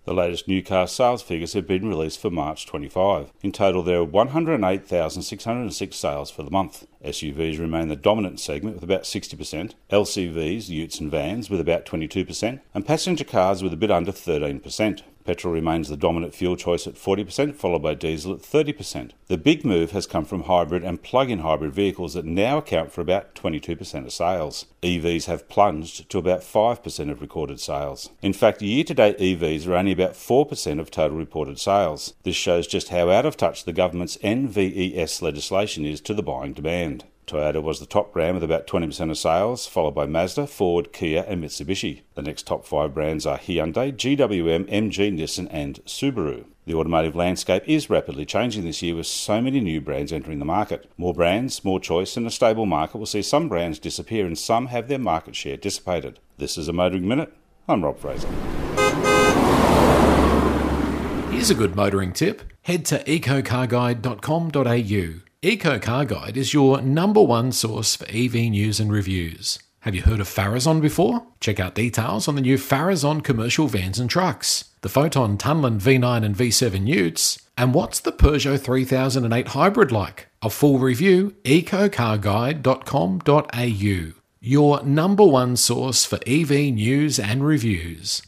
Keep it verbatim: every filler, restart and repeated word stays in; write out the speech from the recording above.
The latest new car sales figures have been released for March twenty-five. In total, there are one hundred eight thousand six hundred six sales for the month. S U Vs remain the dominant segment with about sixty percent, L C Vs, utes and vans with about twenty-two percent, and passenger cars with a bit under thirteen percent. Petrol remains the dominant fuel choice at forty percent, followed by diesel at thirty percent. The big move has come from hybrid and plug-in hybrid vehicles that now account for about twenty-two percent of sales. E Vs have plunged to about five percent of recorded sales. In fact, year-to-date E Vs are only about four percent of total reported sales. This shows just how out of touch the government's N V E S legislation is to the buying demand. Toyota was the top brand with about twenty percent of sales, followed by Mazda, Ford, Kia and Mitsubishi. The next top five brands are Hyundai, G W M, M G, Nissan and Subaru. The automotive landscape is rapidly changing this year with so many new brands entering the market. More brands, more choice and a stable market will see some brands disappear and some have their market share dissipated. This is a Motoring Minute. I'm Rob Fraser. Here's a good motoring tip. Head to eco car guide dot com dot a u. Eco Car Guide is your number one source for E V news and reviews. Have you heard of Farazon before? Check out details on the new Farazon commercial vans and trucks, the Photon Tunland V nine and V seven utes, and what's the Peugeot three thousand eight hybrid like? A full review, eco car guide dot com dot a u. Your number one source for E V news and reviews.